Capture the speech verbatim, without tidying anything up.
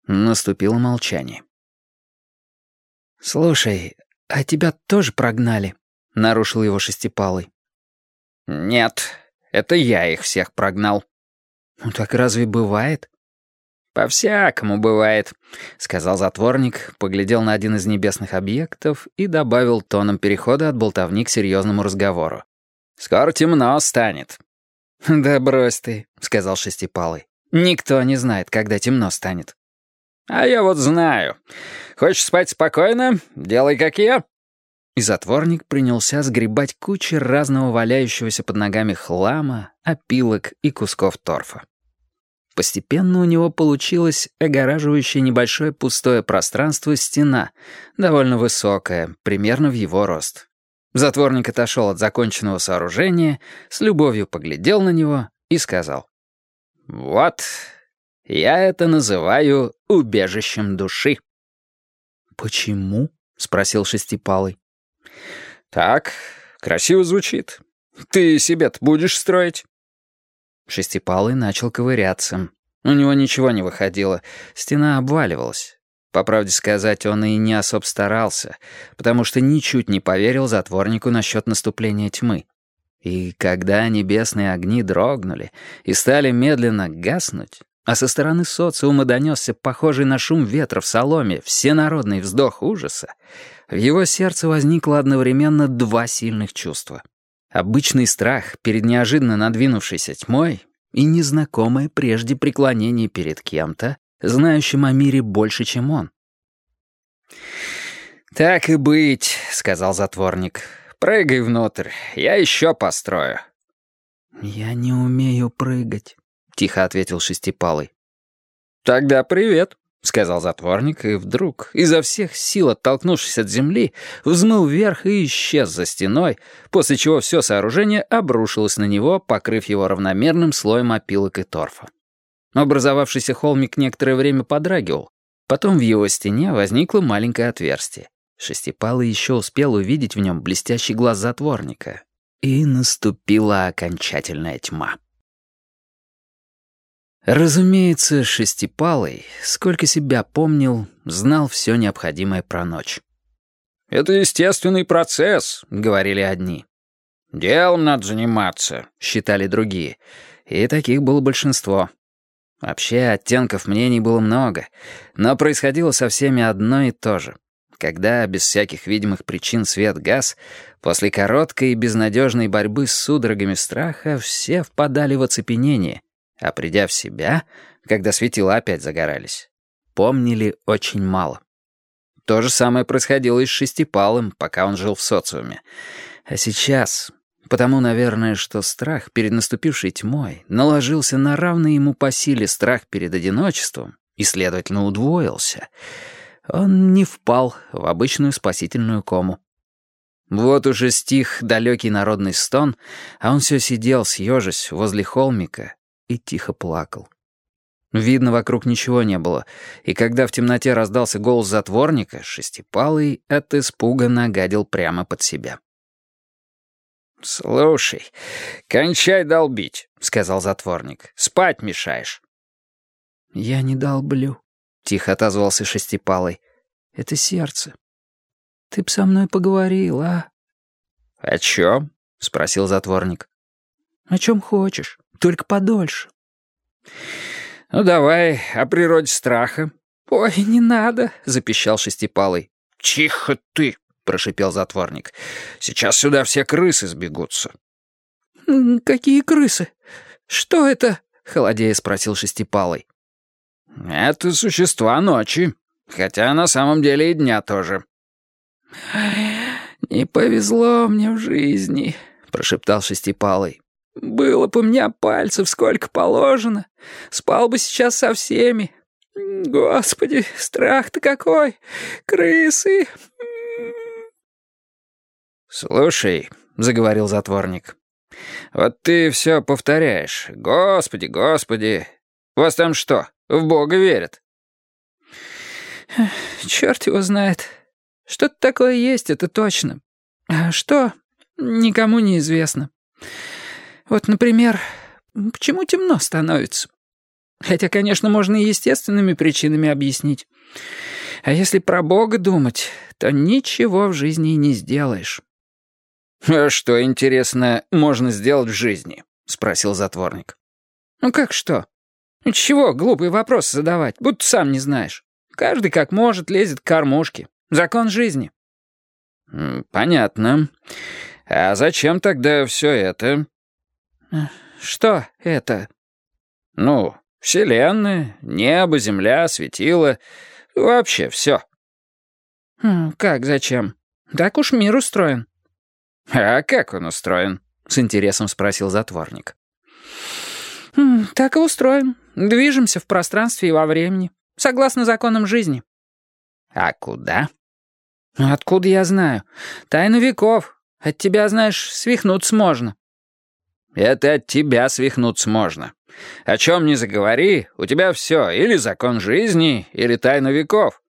Наступило молчание. «Слушай, а тебя тоже прогнали?» — нарушил его Шестипалый. «Нет, это я их всех прогнал». «Ну так разве бывает?» «По-всякому бывает», — сказал затворник, поглядел на один из небесных объектов и добавил тоном перехода от болтовни к серьезному разговору. «Скоро темно станет». «Да брось ты», — сказал Шестипалый. «Никто не знает, когда темно станет». «А я вот знаю. Хочешь спать спокойно? Делай, как я». И затворник принялся сгребать кучи разного валяющегося под ногами хлама, опилок и кусков торфа. Постепенно у него получилась огораживающая небольшое пустое пространство стена, довольно высокая, примерно в его рост. Затворник отошел от законченного сооружения, с любовью поглядел на него и сказал: «Вот, я это называю убежищем души». «Почему?» — спросил Шестипалый. «Так, красиво звучит. Ты себе-то будешь строить?» Шестипалый начал ковыряться. У него ничего не выходило, стена обваливалась. По правде сказать, он и не особо старался, потому что ничуть не поверил затворнику насчет наступления тьмы. И когда небесные огни дрогнули и стали медленно гаснуть, а со стороны социума донесся похожий на шум ветра в соломе всенародный вздох ужаса, в его сердце возникло одновременно два сильных чувства. Обычный страх перед неожиданно надвинувшейся тьмой и незнакомое прежде преклонение перед кем-то, знающим о мире больше, чем он. «Так и быть», — сказал затворник. «Прыгай внутрь, я еще построю». «Я не умею прыгать», — тихо ответил Шестипалый. «Тогда привет», — сказал затворник, и вдруг, изо всех сил оттолкнувшись от земли, взмыл вверх и исчез за стеной, после чего все сооружение обрушилось на него, покрыв его равномерным слоем опилок и торфа. Образовавшийся холмик некоторое время подрагивал, потом в его стене возникло маленькое отверстие. Шестипалый еще успел увидеть в нем блестящий глаз затворника, и наступила окончательная тьма. Разумеется, Шестипалый, сколько себя помнил, знал все необходимое про ночь. «Это естественный процесс», — говорили одни. «Делом надо заниматься», — считали другие. И таких было большинство. Вообще, оттенков мнений было много, но происходило со всеми одно и то же. Когда, без всяких видимых причин, свет гас, после короткой и безнадежной борьбы с судорогами страха все впадали в оцепенение, а придя в себя, когда светила опять загорались, помнили очень мало. То же самое происходило и с Шестипалым, пока он жил в социуме. А сейчас, потому, наверное, что страх перед наступившей тьмой наложился на равный ему по силе страх перед одиночеством и, следовательно, удвоился, он не впал в обычную спасительную кому. Вот уже стих далекий народный стон, а он все сидел, съежась, возле холмика, и тихо плакал. Видно, вокруг ничего не было, и когда в темноте раздался голос затворника, Шестипалый от испуга нагадил прямо под себя. «Слушай, кончай долбить», — сказал затворник. «Спать мешаешь». «Я не долблю», — тихо отозвался Шестипалый. «Это сердце. Ты б со мной поговорил, а?» «О чем?» — спросил затворник. «О чем хочешь, только подольше». «Ну давай, о природе страха». «Ой, не надо», — запищал Шестипалый. «Тихо ты», — прошипел затворник. «Сейчас сюда все крысы сбегутся». «Какие крысы? Что это?» — холодея спросил Шестипалый. «Это существа ночи, хотя на самом деле и дня тоже». «Не повезло мне в жизни», — прошептал Шестипалый. «Было бы у меня пальцев сколько положено, спал бы сейчас со всеми. Господи, страх-то какой! Крысы!» «Слушай», — заговорил затворник, — «вот ты все повторяешь. Господи, Господи. Вас там что, в Бога верят?» «Черт его знает. Что-то такое есть, это точно. А что, никому не известно. Вот, например, почему темно становится? Хотя, конечно, можно и естественными причинами объяснить. А если про Бога думать, то ничего в жизни и не сделаешь». «А что, интересно, можно сделать в жизни?» — спросил затворник. «Ну как что? Чего глупые вопросы задавать, будто сам не знаешь. Каждый как может лезет к кормушке. Закон жизни». «Понятно. А зачем тогда все это?» «Что это?» «Ну, вселенная, небо, земля, светило. Вообще все». «Как зачем? Так уж мир устроен». «А как он устроен?» — с интересом спросил затворник. «Так и устроен. Движемся в пространстве и во времени, согласно законам жизни». «А куда?» «Откуда я знаю? Тайна веков. От тебя, знаешь, свихнуться можно». «Это от тебя свихнуться можно. О чем ни заговори, у тебя все, или закон жизни, или тайна веков».